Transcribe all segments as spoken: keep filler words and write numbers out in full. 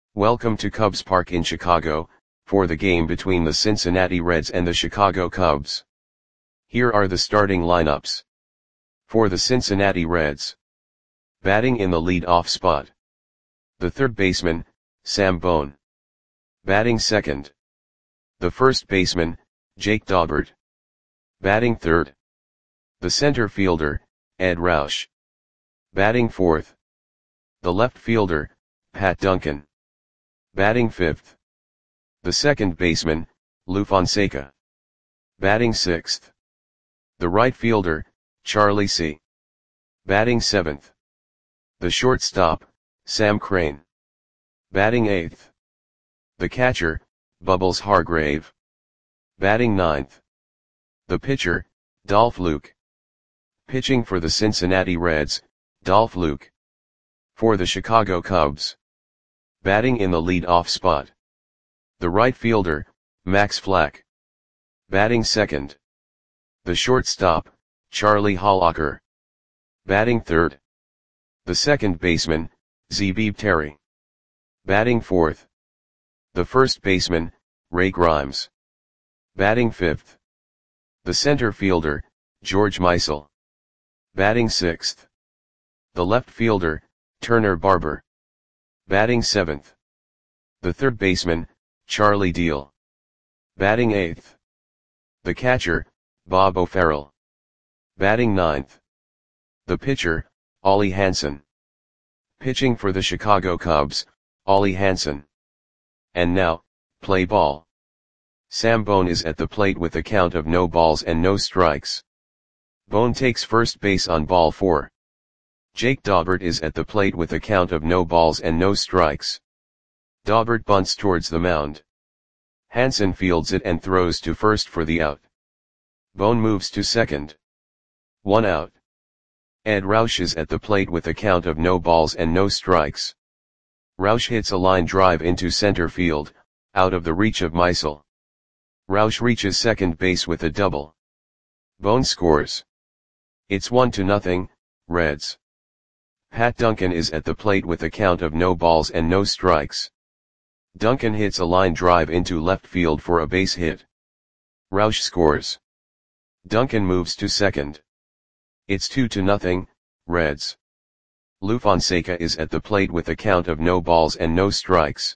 Welcome to Cubs Park in Chicago, for the game between the Cincinnati Reds and the Chicago Cubs. Here are the starting lineups. For the Cincinnati Reds. Batting in the lead-off spot. The third baseman, Sam Bone. Batting second. The first baseman, Jake Daubert. Batting third. The center fielder, Ed Roush. Batting fourth. The left fielder, Pat Duncan. Batting fifth. The second baseman, Lou Fonseca. Batting sixth. The right fielder, Charlie C. Batting seventh. The shortstop, Sam Crane. Batting eighth. The catcher, Bubbles Hargrave. Batting ninth. The pitcher, Dolph Luke. Pitching for the Cincinnati Reds, Dolph Luke. For the Chicago Cubs. Batting in the lead-off spot. The right fielder, Max Flack. Batting second. The shortstop, Charlie Hollacker. Batting third. The second baseman, Zabib Terry. Batting fourth. The first baseman, Ray Grimes. Batting fifth. The center fielder, George Meisel. Batting sixth. The left fielder, Turner Barber. Batting seventh. The third baseman, Charlie Deal. Batting eighth. The catcher, Bob O'Farrell. Batting ninth. The pitcher, Ollie Hansen. Pitching for the Chicago Cubs, Ollie Hansen. And now, play ball. Sam Bone is at the plate with a count of no balls and no strikes. Bone takes first base on ball four. Jake Daubert is at the plate with a count of no balls and no strikes. Daubert bunts towards the mound. Hansen fields it and throws to first for the out. Bone moves to second. One out. Ed Roush is at the plate with a count of no balls and no strikes. Roush hits a line drive into center field, out of the reach of Meisel. Roush reaches second base with a double. Bone scores. It's one to nothing, Reds. Pat Duncan is at the plate with a count of no balls and no strikes. Duncan hits a line drive into left field for a base hit. Roush scores. Duncan moves to second. It's two to nothing, Reds. Lou Fonseca is at the plate with a count of no balls and no strikes.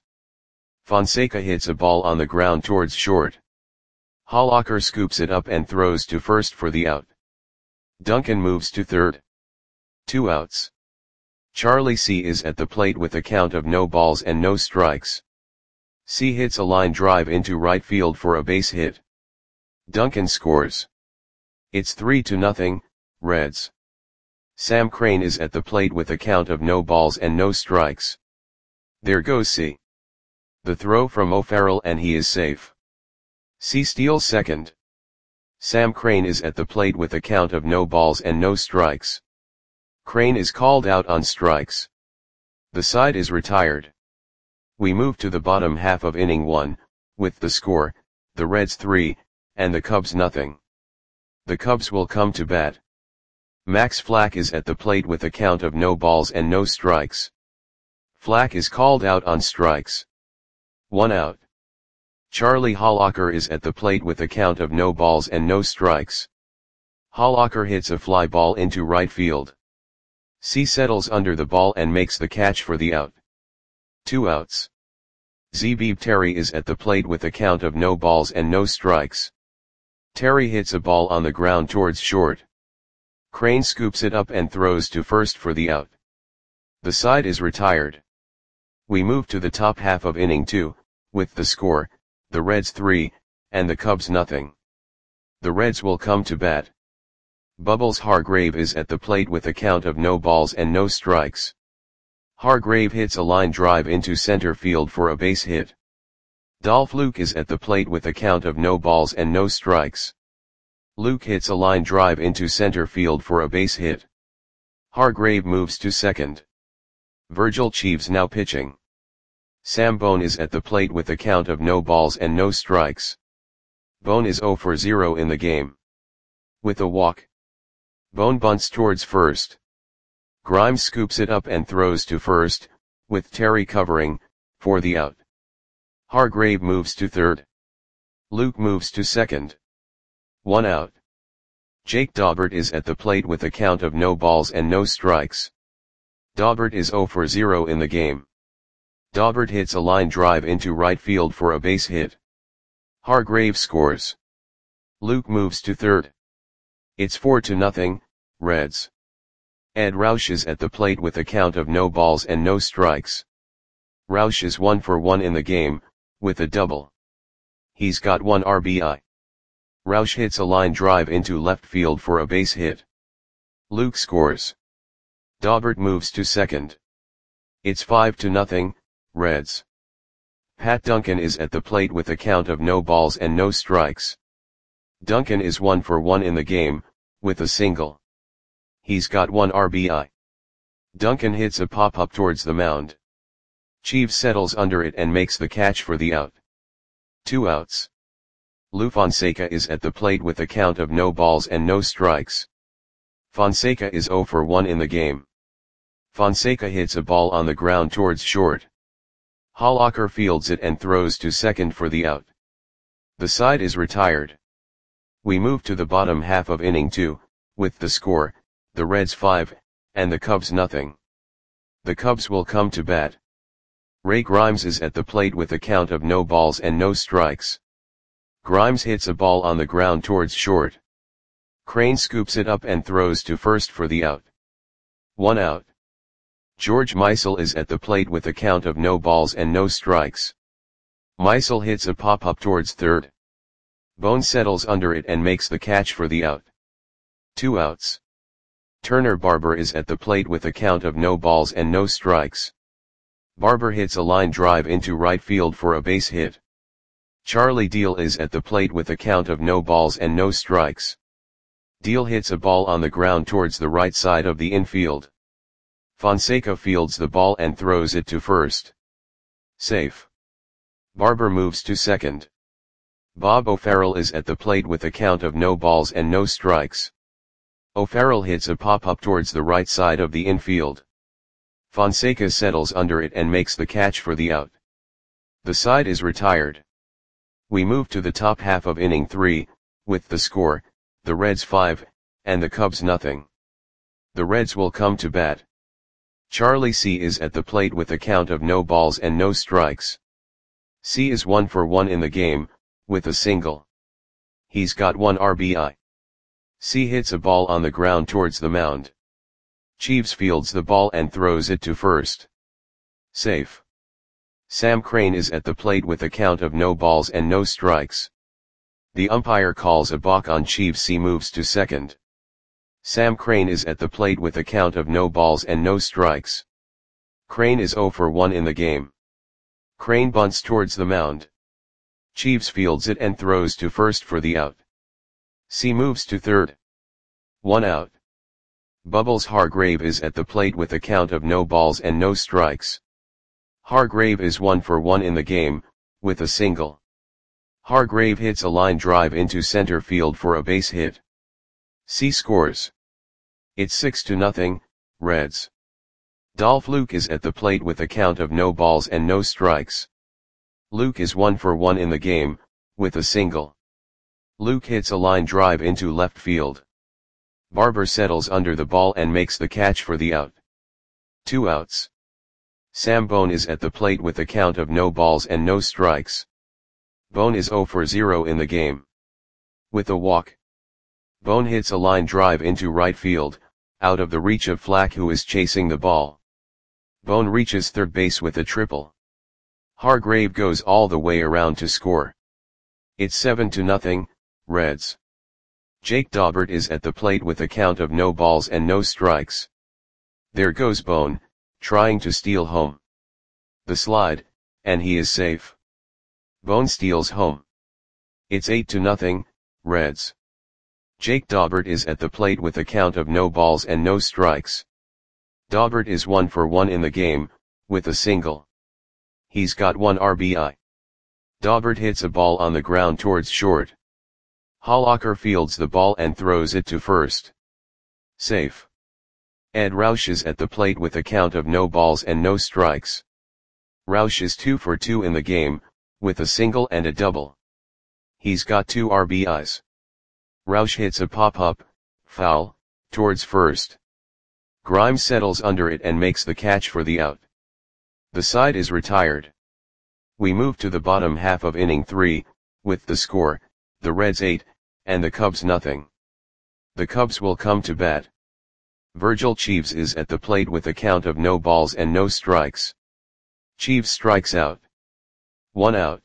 Fonseca hits a ball on the ground towards short. Hollacker scoops it up and throws to first for the out. Duncan moves to third. Two outs. Charlie C is at the plate with a count of no balls and no strikes. C hits a line drive into right field for a base hit. Duncan scores. It's three to nothing, Reds. Sam Crane is at the plate with a count of no balls and no strikes. There goes C. The throw from O'Farrell and he is safe. C steals second. Sam Crane is at the plate with a count of no balls and no strikes. Crane is called out on strikes. The side is retired. We move to the bottom half of inning one, with the score, the Reds three, and the Cubs nothing. The Cubs will come to bat. Max Flack is at the plate with a count of no balls and no strikes. Flack is called out on strikes. One out. Charlie Hollacker is at the plate with a count of no balls and no strikes. Hollacker hits a fly ball into right field. C settles under the ball and makes the catch for the out. Two outs. Zabib Terry is at the plate with a count of no balls and no strikes. Terry hits a ball on the ground towards short. Crane scoops it up and throws to first for the out. The side is retired. We move to the top half of inning two, with the score, the Reds three, and the Cubs nothing. The Reds will come to bat. Bubbles Hargrave is at the plate with a count of no balls and no strikes. Hargrave hits a line drive into center field for a base hit. Dolph Luke is at the plate with a count of no balls and no strikes. Luke hits a line drive into center field for a base hit. Hargrave moves to second. Virgil Cheeves now pitching. Sam Bone is at the plate with a count of no balls and no strikes. Bone is zero for zero in the game. With a walk. Bone bunts towards first. Grimes scoops it up and throws to first, with Terry covering, for the out. Hargrave moves to third. Luke moves to second. One out. Jake Daubert is at the plate with a count of no balls and no strikes. Daubert is zero for zero in the game. Daubert hits a line drive into right field for a base hit. Hargrave scores. Luke moves to third. It's four to nothing, Reds. Ed Roush is at the plate with a count of no balls and no strikes. Roush is one for one in the game, with a double. He's got one R B I. Roush hits a line drive into left field for a base hit. Luke scores. Daubert moves to second. It's five to nothing, Reds. Pat Duncan is at the plate with a count of no balls and no strikes. Duncan is one for one in the game, with a single. He's got one R B I. Duncan hits a pop-up towards the mound. Cheeves settles under it and makes the catch for the out. Two outs. Lou Fonseca is at the plate with a count of no balls and no strikes. Fonseca is zero for one in the game. Fonseca hits a ball on the ground towards short. Hollacker fields it and throws to second for the out. The side is retired. We move to the bottom half of inning two, with the score, the Reds five, and the Cubs nothing. The Cubs will come to bat. Ray Grimes is at the plate with a count of no balls and no strikes. Grimes hits a ball on the ground towards short. Crane scoops it up and throws to first for the out. One out. George Meisel is at the plate with a count of no balls and no strikes. Meisel hits a pop-up towards third. Bone settles under it and makes the catch for the out. Two outs. Turner Barber is at the plate with a count of no balls and no strikes. Barber hits a line drive into right field for a base hit. Charlie Deal is at the plate with a count of no balls and no strikes. Deal hits a ball on the ground towards the right side of the infield. Fonseca fields the ball and throws it to first. Safe. Barber moves to second. Bob O'Farrell is at the plate with a count of no balls and no strikes. O'Farrell hits a pop-up towards the right side of the infield. Fonseca settles under it and makes the catch for the out. The side is retired. We move to the top half of inning three, with the score, the Reds five, and the Cubs nothing. The Reds will come to bat. Charlie C is at the plate with a count of no balls and no strikes. C is one for one in the game, with a single. He's got one R B I. C hits a ball on the ground towards the mound. Cheeves fields the ball and throws it to first. Safe. Sam Crane is at the plate with a count of no balls and no strikes. The umpire calls a balk on Cheeves. C moves to second. Sam Crane is at the plate with a count of no balls and no strikes. Crane is zero for one in the game. Crane bunts towards the mound. Cheeves fields it and throws to first for the out. C moves to third. One out. Bubbles Hargrave is at the plate with a count of no balls and no strikes. Hargrave is one for one in the game, with a single. Hargrave hits a line drive into center field for a base hit. C scores. It's six to nothing, Reds. Dolph Luke is at the plate with a count of no balls and no strikes. Luke is one for one in the game, with a single. Luke hits a line drive into left field. Barber settles under the ball and makes the catch for the out. Two outs. Sam Bone is at the plate with a count of no balls and no strikes. Bone is zero for zero in the game. With a walk. Bone hits a line drive into right field, out of the reach of Flack, who is chasing the ball. Bone reaches third base with a triple. Hargrave goes all the way around to score. It's seven to nothing, Reds. Jake Daubert is at the plate with a count of no balls and no strikes. There goes Bone, trying to steal home. The slide, and he is safe. Bone steals home. It's eight to nothing, Reds. Jake Daubert is at the plate with a count of no balls and no strikes. Daubert is one for one in the game, with a single. He's got one R B I. Daubert hits a ball on the ground towards short. Hollacker fields the ball and throws it to first. Safe. Ed Roush is at the plate with a count of no balls and no strikes. Roush is two for two in the game, with a single and a double. He's got two R B Is. Roush hits a pop-up, foul, towards first. Grimes settles under it and makes the catch for the out. The side is retired. We move to the bottom half of inning three, with the score, the Reds eight, and the Cubs nothing. The Cubs will come to bat. Virgil Cheeves is at the plate with a count of no balls and no strikes. Cheeves strikes out. One out.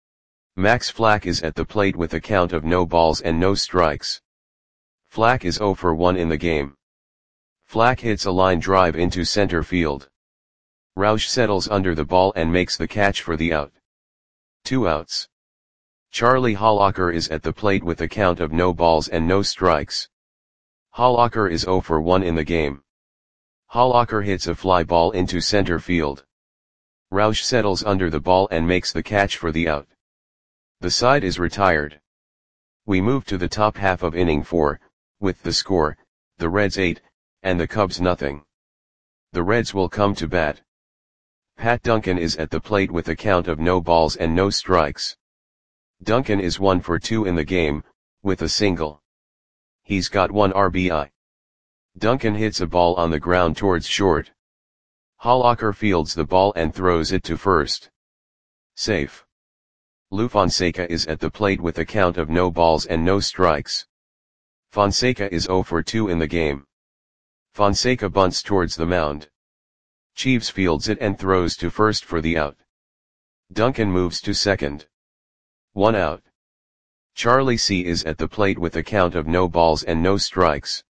Max Flack is at the plate with a count of no balls and no strikes. Flack is zero for one in the game. Flack hits a line drive into center field. Roush settles under the ball and makes the catch for the out. Two outs. Charlie Hollacker is at the plate with a count of no balls and no strikes. Hollacker is zero for one in the game. Hollacker hits a fly ball into center field. Roush settles under the ball and makes the catch for the out. The side is retired. We move to the top half of inning four, with the score, the Reds eight, and the Cubs nothing. The Reds will come to bat. Pat Duncan is at the plate with a count of no balls and no strikes. Duncan is one for two in the game, with a single. He's got one R B I. Duncan hits a ball on the ground towards short. Hollacker fields the ball and throws it to first. Safe. Lou Fonseca is at the plate with a count of no balls and no strikes. Fonseca is zero for two in the game. Fonseca bunts towards the mound. Cheeves fields it and throws to first for the out. Duncan moves to second. One out. Charlie C is at the plate with a count of no balls and no strikes.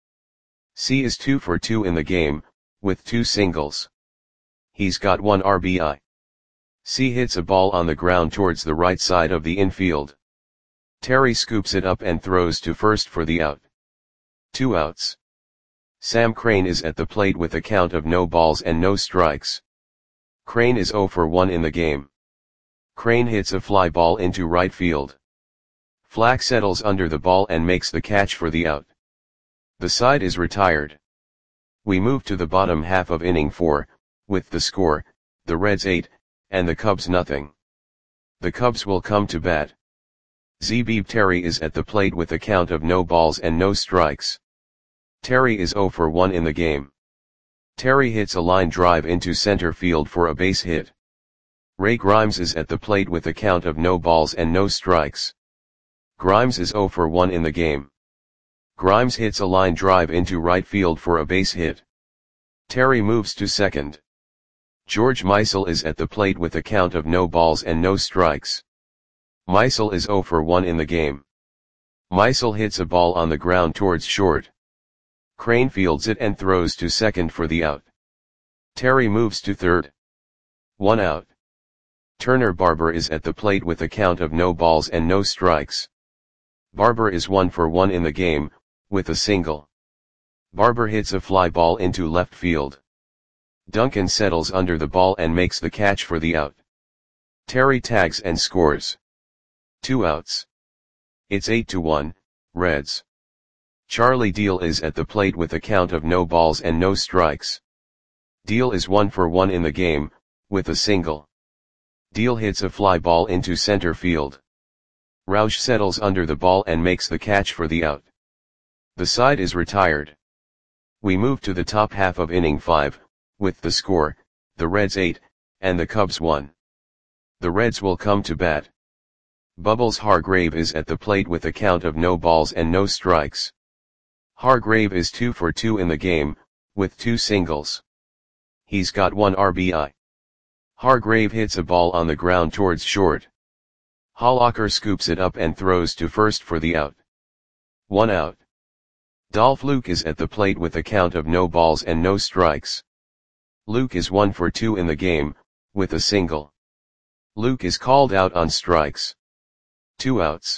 C is two for two in the game, with two singles. He's got one R B I. C hits a ball on the ground towards the right side of the infield. Terry scoops it up and throws to first for the out. Two outs. Sam Crane is at the plate with a count of no balls and no strikes. Crane is zero for one in the game. Crane hits a fly ball into right field. Flack settles under the ball and makes the catch for the out. The side is retired. We move to the bottom half of inning four, with the score, the Reds eight, and the Cubs nothing. The Cubs will come to bat. Zebib Terry is at the plate with a count of no balls and no strikes. Terry is zero for one in the game. Terry hits a line drive into center field for a base hit. Ray Grimes is at the plate with a count of no balls and no strikes. Grimes is zero for one in the game. Grimes hits a line drive into right field for a base hit. Terry moves to second. George Meisel is at the plate with a count of no balls and no strikes. Meisel is zero for one in the game. Meisel hits a ball on the ground towards short. Crane fields it and throws to second for the out. Terry moves to third. One out. Turner Barber is at the plate with a count of no balls and no strikes. Barber is one for one in the game, with a single. Barber hits a fly ball into left field. Duncan settles under the ball and makes the catch for the out. Terry tags and scores. Two outs. It's eight to one, Reds. Charlie Deal is at the plate with a count of no balls and no strikes. Deal is one for one in the game, with a single. Deal hits a fly ball into center field. Roush settles under the ball and makes the catch for the out. The side is retired. We move to the top half of inning five, with the score, the Reds eight, and the Cubs one. The Reds will come to bat. Bubbles Hargrave is at the plate with a count of no balls and no strikes. Hargrave is two for two in the game, with two singles. He's got one R B I. Hargrave hits a ball on the ground towards short. Hollacker scoops it up and throws to first for the out. One out. Dolph Luke is at the plate with a count of no balls and no strikes. Luke is one for two in the game, with a single. Luke is called out on strikes. Two outs.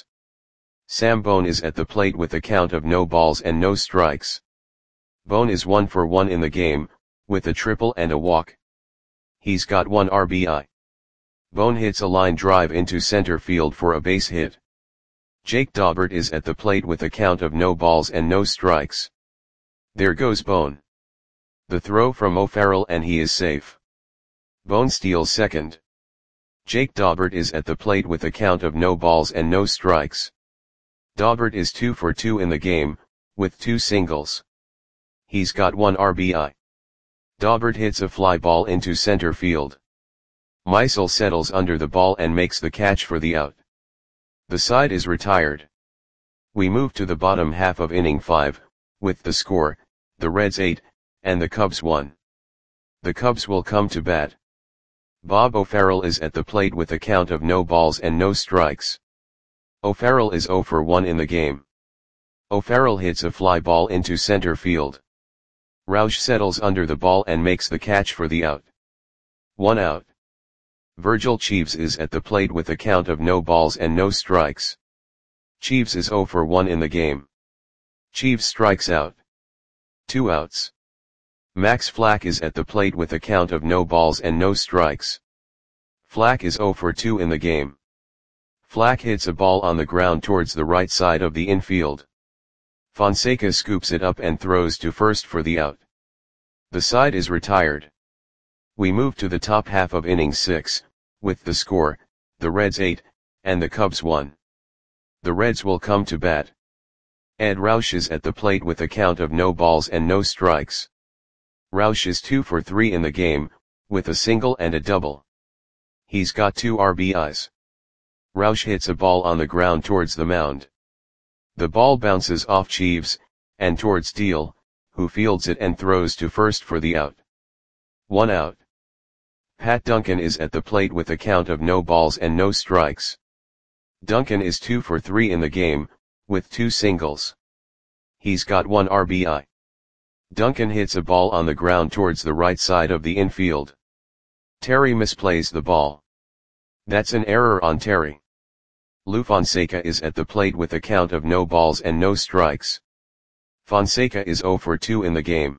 Sam Bone is at the plate with a count of no balls and no strikes. Bone is one for one in the game, with a triple and a walk. He's got one R B I. Bone hits a line drive into center field for a base hit. Jake Daubert is at the plate with a count of no balls and no strikes. There goes Bone. The throw from O'Farrell and he is safe. Bone steals second. Jake Daubert is at the plate with a count of no balls and no strikes. Daubert is two for two in the game, with two singles. He's got one R B I. Daubert hits a fly ball into center field. Meisel settles under the ball and makes the catch for the out. The side is retired. We move to the bottom half of inning five, with the score, the Reds eight, and the Cubs one. The Cubs will come to bat. Bob O'Farrell is at the plate with a count of no balls and no strikes. O'Farrell is zero for one in the game. O'Farrell hits a fly ball into center field. Roush settles under the ball and makes the catch for the out. One out. Virgil Cheeves is at the plate with a count of no balls and no strikes. Cheeves is zero for one in the game. Cheeves strikes out. Two outs. Max Flack is at the plate with a count of no balls and no strikes. Flack is zero for two in the game. Flack hits a ball on the ground towards the right side of the infield. Fonseca scoops it up and throws to first for the out. The side is retired. We move to the top half of inning six, with the score, the Reds eight, and the Cubs one. The Reds will come to bat. Ed Roush is at the plate with a count of no balls and no strikes. Roush is two for three in the game, with a single and a double. He's got two R B Is. Roush hits a ball on the ground towards the mound. The ball bounces off Cheeves, and towards Steele, who fields it and throws to first for the out. One out. Pat Duncan is at the plate with a count of no balls and no strikes. Duncan is two for three in the game, with two singles. He's got one R B I. Duncan hits a ball on the ground towards the right side of the infield. Terry misplays the ball. That's an error on Terry. Lou Fonseca is at the plate with a count of no balls and no strikes. Fonseca is zero for two in the game.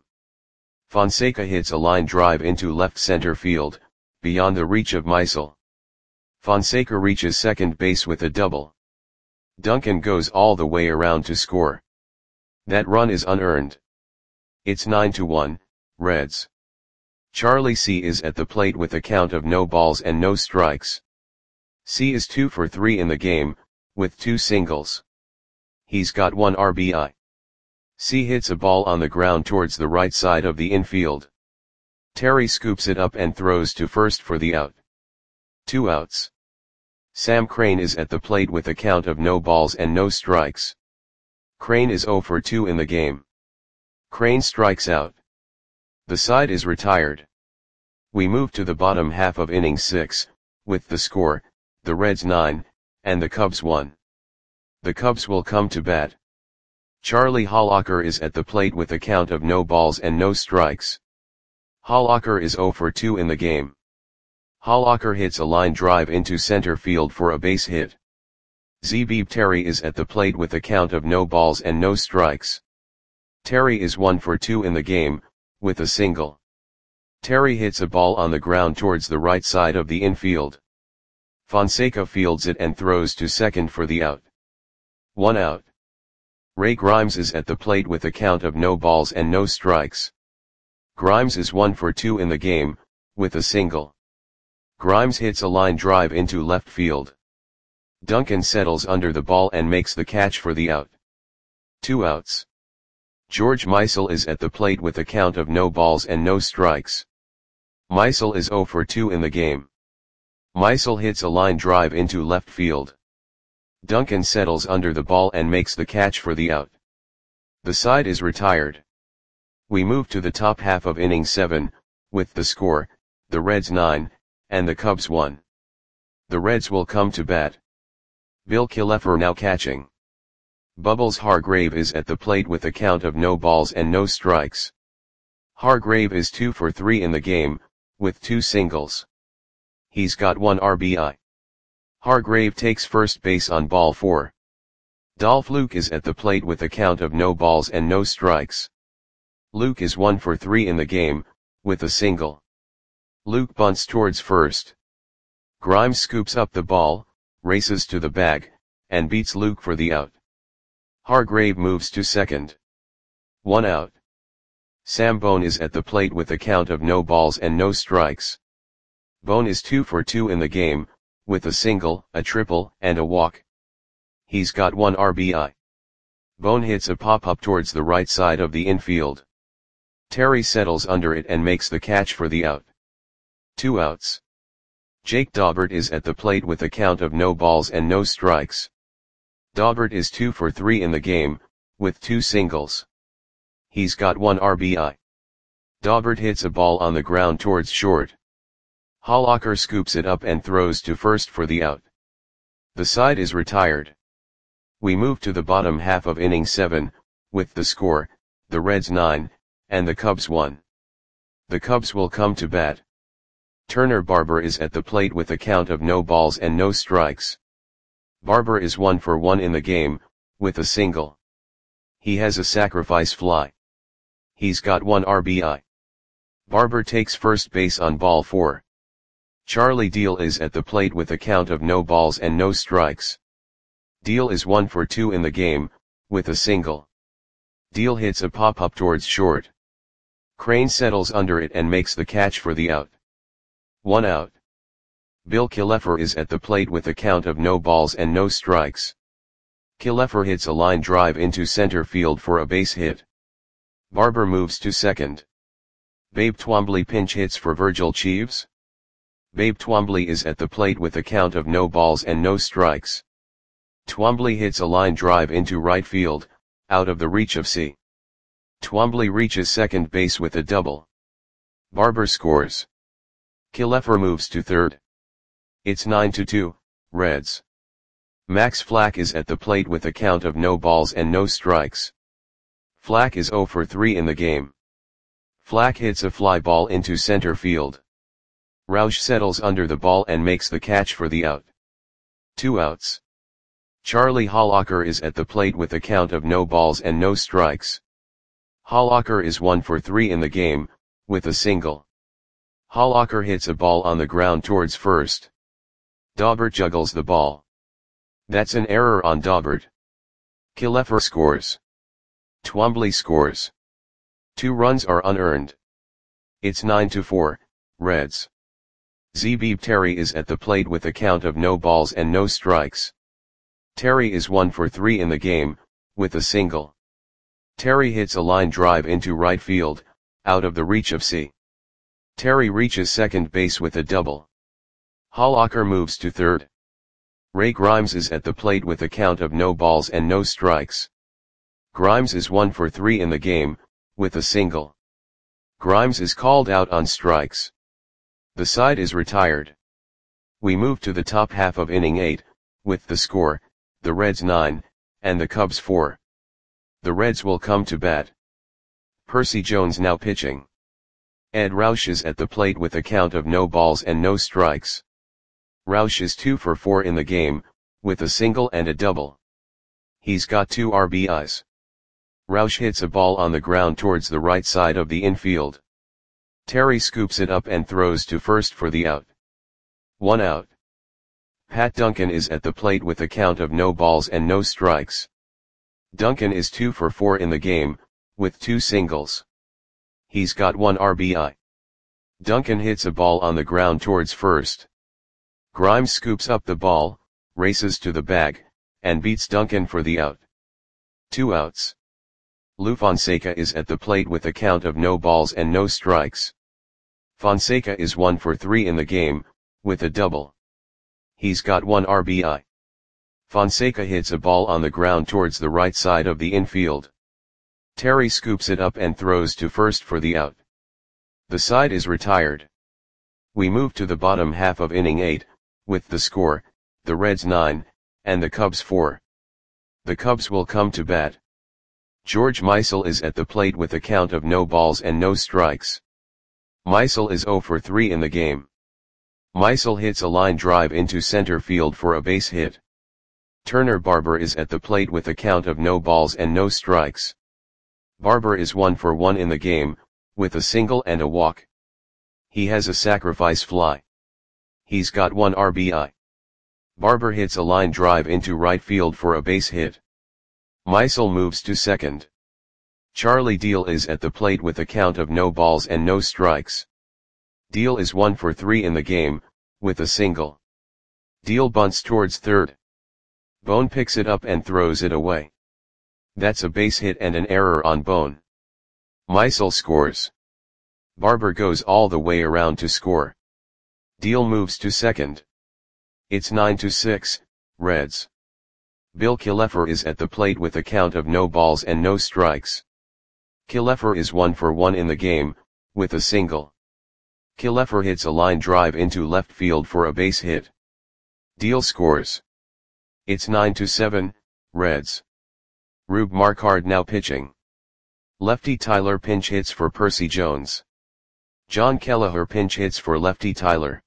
Fonseca hits a line drive into left center field, beyond the reach of Meisel. Fonseca reaches second base with a double. Duncan goes all the way around to score. That run is unearned. It's nine to one, Reds. Charlie C is at the plate with a count of no balls and no strikes. C is two for three in the game, with two singles. He's got one R B I. C hits a ball on the ground towards the right side of the infield. Terry scoops it up and throws to first for the out. Two outs. Sam Crane is at the plate with a count of no balls and no strikes. Crane is zero for two in the game. Crane strikes out. The side is retired. We move to the bottom half of inning six, with the score, the Reds nine, and the Cubs one. The Cubs will come to bat. Charlie Hollacker is at the plate with a count of no balls and no strikes. Hollacker is zero for two in the game. Hollacker hits a line drive into center field for a base hit. Zebib Terry is at the plate with a count of no balls and no strikes. Terry is one for two in the game, with a single. Terry hits a ball on the ground towards the right side of the infield. Fonseca fields it and throws to second for the out. One out. Ray Grimes is at the plate with a count of no balls and no strikes. Grimes is one for two in the game, with a single. Grimes hits a line drive into left field. Duncan settles under the ball and makes the catch for the out. Two outs. George Meisel is at the plate with a count of no balls and no strikes. Meisel is zero for two in the game. Meisel hits a line drive into left field. Duncan settles under the ball and makes the catch for the out. The side is retired. We move to the top half of inning seven, with the score, the Reds nine, and the Cubs one. The Reds will come to bat. Bill Killefer now catching. Bubbles Hargrave is at the plate with a count of no balls and no strikes. Hargrave is two for three in the game, with two singles. He's got one R B I. Hargrave takes first base on ball four. Dolph Luke is at the plate with a count of no balls and no strikes. Luke is one for three in the game, with a single. Luke bunts towards first. Grimes scoops up the ball, races to the bag, and beats Luke for the out. Hargrave moves to second. One out. Sam Bone is at the plate with a count of no balls and no strikes. Bone is two for two in the game, with a single, a triple, and a walk. He's got one R B I. Bone hits a pop-up towards the right side of the infield. Terry settles under it and makes the catch for the out. Two outs. Jake Daubert is at the plate with a count of no balls and no strikes. Daubert is two for three in the game, with two singles. He's got one R B I. Daubert hits a ball on the ground towards short. Hollacker scoops it up and throws to first for the out. The side is retired. We move to the bottom half of inning seven, with the score, the Reds nine, and the Cubs one. The Cubs will come to bat. Turner Barber is at the plate with a count of no balls and no strikes. Barber is one for one in the game, with a single. He has a sacrifice fly. He's got one R B I. Barber takes first base on ball four. Charlie Deal is at the plate with a count of no balls and no strikes. Deal is one for two in the game, with a single. Deal hits a pop-up towards short. Crane settles under it and makes the catch for the out. One out. Bill Killefer is at the plate with a count of no balls and no strikes. Killefer hits a line drive into center field for a base hit. Barber moves to second. Babe Twombly pinch hits for Virgil Cheeves. Babe Twombly is at the plate with a count of no balls and no strikes. Twombly hits a line drive into right field, out of the reach of C. Twombly reaches second base with a double. Barber scores. Killefer moves to third. It's nine to two, Reds. Max Flack is at the plate with a count of no balls and no strikes. Flack is zero for three in the game. Flack hits a fly ball into center field. Roush settles under the ball and makes the catch for the out. Two outs. Charlie Hollacker is at the plate with a count of no balls and no strikes. Hollacker is one for three in the game, with a single. Hollacker hits a ball on the ground towards first. Daubert juggles the ball. That's an error on Daubert. Killefer scores. Twombly scores. Two runs are unearned. It's nine to four, Reds. Zebib Terry is at the plate with a count of no balls and no strikes. Terry is one for three in the game, with a single. Terry hits a line drive into right field, out of the reach of C. Terry reaches second base with a double. Hollacker moves to third. Ray Grimes is at the plate with a count of no balls and no strikes. Grimes is one for three in the game, with a single. Grimes is called out on strikes. The side is retired. We move to the top half of inning eight, with the score, the Reds nine, and the Cubs four. The Reds will come to bat. Percy Jones now pitching. Ed Roush is at the plate with a count of no balls and no strikes. Roush is two for four in the game, with a single and a double. He's got two R B Is. Roush hits a ball on the ground towards the right side of the infield. Terry scoops it up and throws to first for the out. One out. Pat Duncan is at the plate with a count of no balls and no strikes. Duncan is two for four in the game, with two singles. He's got one R B I. Duncan hits a ball on the ground towards first. Grimes scoops up the ball, races to the bag, and beats Duncan for the out. Two outs. Lou Fonseca is at the plate with a count of no balls and no strikes. Fonseca is one for three in the game, with a double. He's got one R B I. Fonseca hits a ball on the ground towards the right side of the infield. Terry scoops it up and throws to first for the out. The side is retired. We move to the bottom half of inning eight, with the score, the Reds nine, and the Cubs four. The Cubs will come to bat. George Meisel is at the plate with a count of no balls and no strikes. Meisel is zero for three in the game. Meisel hits a line drive into center field for a base hit. Turner Barber is at the plate with a count of no balls and no strikes. Barber is one for one in the game, with a single and a walk. He has a sacrifice fly. He's got one R B I. Barber hits a line drive into right field for a base hit. Meisel moves to second. Charlie Deal is at the plate with a count of no balls and no strikes. Deal is one for three in the game, with a single. Deal bunts towards third. Bone picks it up and throws it away. That's a base hit and an error on Bone. Meisel scores. Barber goes all the way around to score. Deal moves to second. It's nine to six, Reds. Bill Killefer is at the plate with a count of no balls and no strikes. Killefer is one for one in the game, with a single. Killefer hits a line drive into left field for a base hit. Deal scores. It's nine to seven, Reds. Rube Marquard now pitching. Lefty Tyler pinch hits for Percy Jones. John Kelleher pinch hits for lefty Tyler.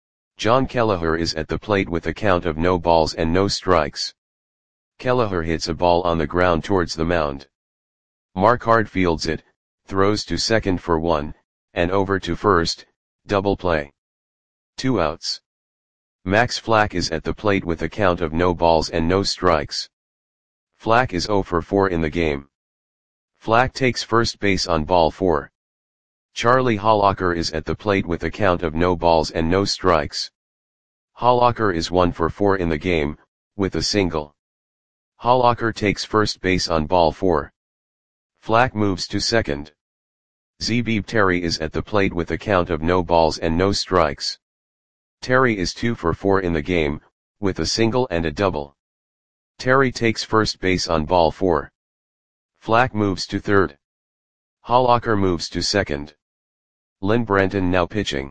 John Kelleher is at the plate with a count of no balls and no strikes. Kelleher hits a ball on the ground towards the mound. Marquard fields it, throws to second for one, and over to first, double play. Two outs. Max Flack is at the plate with a count of no balls and no strikes. Flack is zero for four in the game. Flack takes first base on ball four. Charlie Hollacker is at the plate with a count of no balls and no strikes. Hollacker is one for four in the game, with a single. Hollacker takes first base on ball four. Flack moves to second. Zeebeeb Terry is at the plate with a count of no balls and no strikes. Terry is two for four in the game, with a single and a double. Terry takes first base on ball four. Flack moves to third. Hollacker moves to second. Lynn Branton now pitching.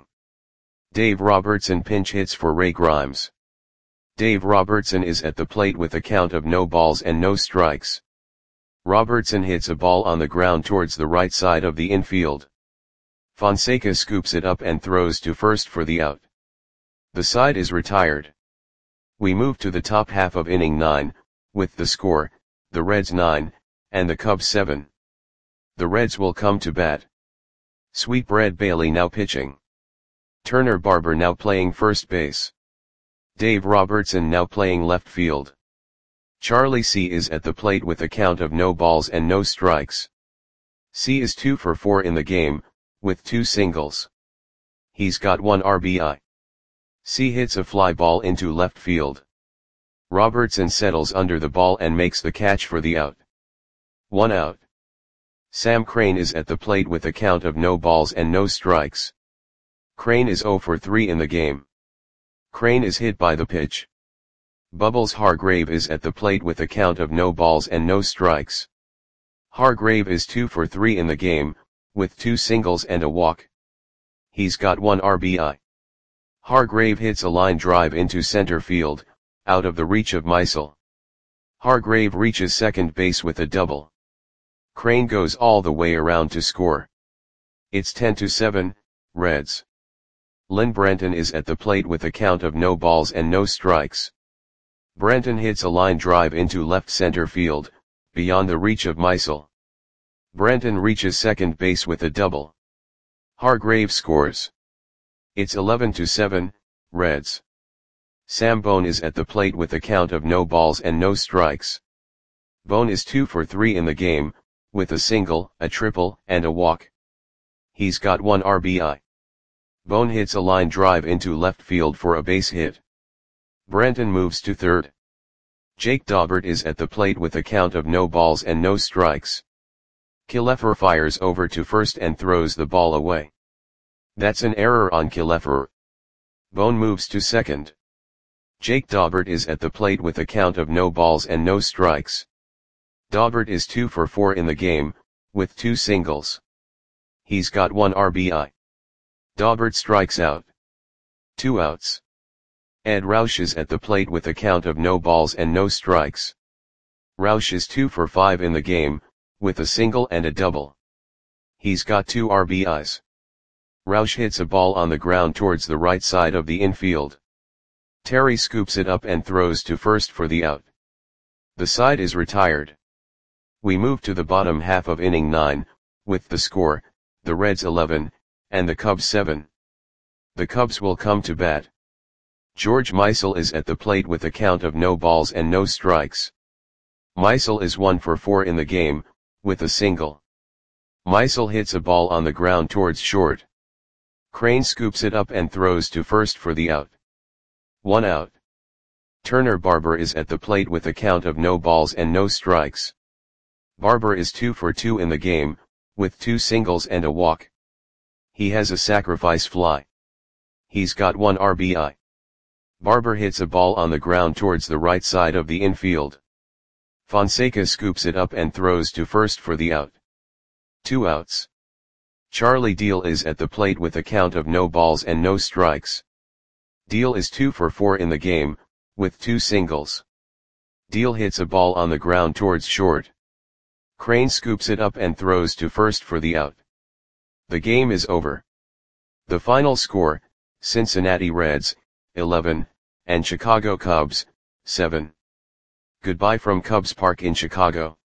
Dave Robertson pinch hits for Ray Grimes. Dave Robertson is at the plate with a count of no balls and no strikes. Robertson hits a ball on the ground towards the right side of the infield. Fonseca scoops it up and throws to first for the out. The side is retired. We move to the top half of inning nine, with the score, the Reds nine, and the Cubs seven. The Reds will come to bat. Sweetbread Bailey now pitching. Turner Barber now playing first base. Dave Robertson now playing left field. Charlie C is at the plate with a count of no balls and no strikes. C is two for four in the game, with two singles. He's got one R B I. C hits a fly ball into left field. Robertson settles under the ball and makes the catch for the out. One out. Sam Crane is at the plate with a count of no balls and no strikes. Crane is zero for three in the game. Crane is hit by the pitch. Bubbles Hargrave is at the plate with a count of no balls and no strikes. Hargrave is two for three in the game, with two singles and a walk. He's got one R B I. Hargrave hits a line drive into center field, out of the reach of Meisel. Hargrave reaches second base with a double. Crane goes all the way around to score. It's ten to seven, Reds. Lynn Branton is at the plate with a count of no balls and no strikes. Branton hits a line drive into left center field, beyond the reach of Meisel. Branton reaches second base with a double. Hargrave scores. It's eleven to seven, Reds. Sam Bone is at the plate with a count of no balls and no strikes. Bone is two for three in the game, with a single, a triple, and a walk. He's got one R B I. Bone hits a line drive into left field for a base hit. Branton moves to third. Jake Daubert is at the plate with a count of no balls and no strikes. Killefer fires over to first and throws the ball away. That's an error on Killefer. Bone moves to second. Jake Daubert is at the plate with a count of no balls and no strikes. Daubert is two for four in the game, with two singles. He's got one R B I. Daubert strikes out. Two outs. Ed Roush is at the plate with a count of no balls and no strikes. Roush is two for five in the game, with a single and a double. He's got two R B Is. Roush hits a ball on the ground towards the right side of the infield. Terry scoops it up and throws to first for the out. The side is retired. We move to the bottom half of inning nine, with the score, the Reds eleven, and the Cubs seven. The Cubs will come to bat. George Meisel is at the plate with a count of no balls and no strikes. Meisel is one for four in the game, with a single. Meisel hits a ball on the ground towards short. Crane scoops it up and throws to first for the out. One out. Turner Barber is at the plate with a count of no balls and no strikes. Barber is two for two in the game, with two singles and a walk. He has a sacrifice fly. He's got one R B I. Barber hits a ball on the ground towards the right side of the infield. Fonseca scoops it up and throws to first for the out. Two outs. Charlie Deal is at the plate with a count of no balls and no strikes. Deal is two for four in the game, with two singles. Deal hits a ball on the ground towards short. Crane scoops it up and throws to first for the out. The game is over. The final score, Cincinnati Reds, eleven, and Chicago Cubs, seven. Goodbye from Cubs Park in Chicago.